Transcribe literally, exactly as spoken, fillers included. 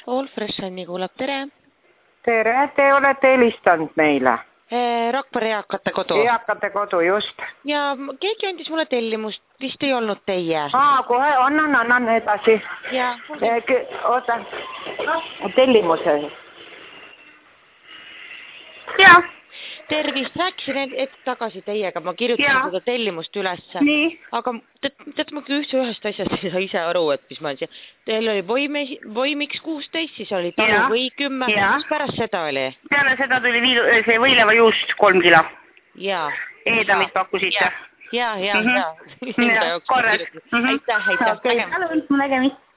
All Fresh Anni kuulab, tere! Tere, te olete helistanud meile. Rakvere eakate kodu. Eakate kodu, just. Ja keegi andis mulle tellimust, vist ei olnud teie. Aa, kohe annan, annan edasi. Ja, oota, tellimuse. Ja. Tervist, rääkisin hetk tagasi teiega, ma kirjutasin seda tellimust ülesse. Nii. Aga tead, ma üldse ühest asjast ei saa ise aru, et mis ma olen siia. Teil oli Voimiks kuusteist, siis oli Talu või kümme. Mis pärast seda oli? Peale seda tuli see võileva juust kolm kilo. Jaa. Eedamit pakkusite. Jaa, jaa, jaa. Korras. Aitäh, aitäh. Nägemist.